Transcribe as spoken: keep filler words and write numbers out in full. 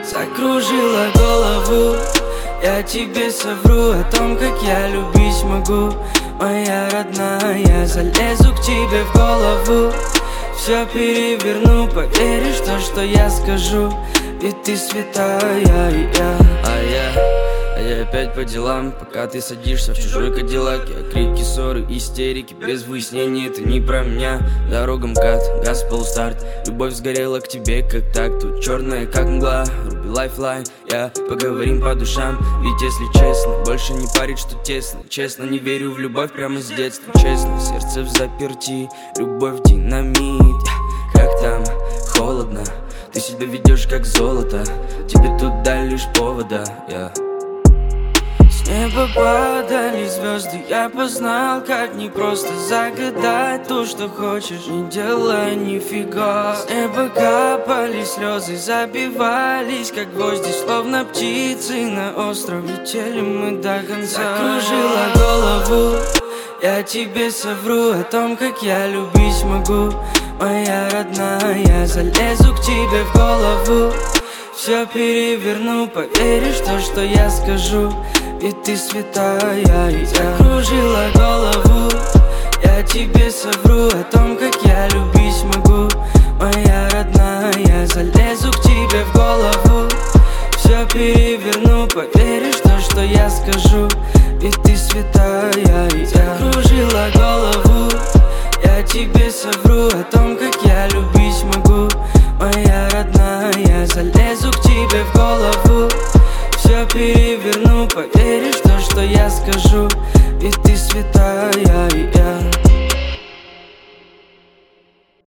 Закружила голову, я тебе совру о том, как я любить могу. Моя родная, залезу к тебе в голову, все переверну, поверишь в то, что я скажу. Ведь ты святая, и я, а я А я опять по делам, пока ты садишься в чужой кадиллак. Я крики, ссоры, истерики, без выяснений, это не про меня. Дорога МКАД, газ полустарт, любовь сгорела к тебе, как так. Тут черная, как мгла, руби лайфлайн, я поговорим по душам. Ведь если честно, больше не парит, что тесно. Честно, не верю в любовь прямо с детства. Честно, сердце в заперти, любовь динамит. Как там, холодно, ты себя ведешь как золото, тебе тут дай лишь повода, yeah. С неба падали звезды, я познал, как не просто загадать то, что хочешь, не делай нифига. С неба капали слезы, забивались, как гвозди, словно птицы на остров. Летели мы до конца. Закружила голову, я тебе совру о том, как я любить могу. Моя родная, залезу к тебе в голову, все переверну, поверишь в то, что я скажу. Ведь ты святая, и я закружила голову, я тебе совру о том, как я любить могу. Моя родная, залезу к тебе в голову, все переверну, поверишь в то, что я скажу. Ведь ты святая, и я закружила голову, я тебе совру о том, как я любить могу. Моя родная, залезу к тебе в голову, все переверну, поверишь в то, что я скажу. Ведь ты святая, и я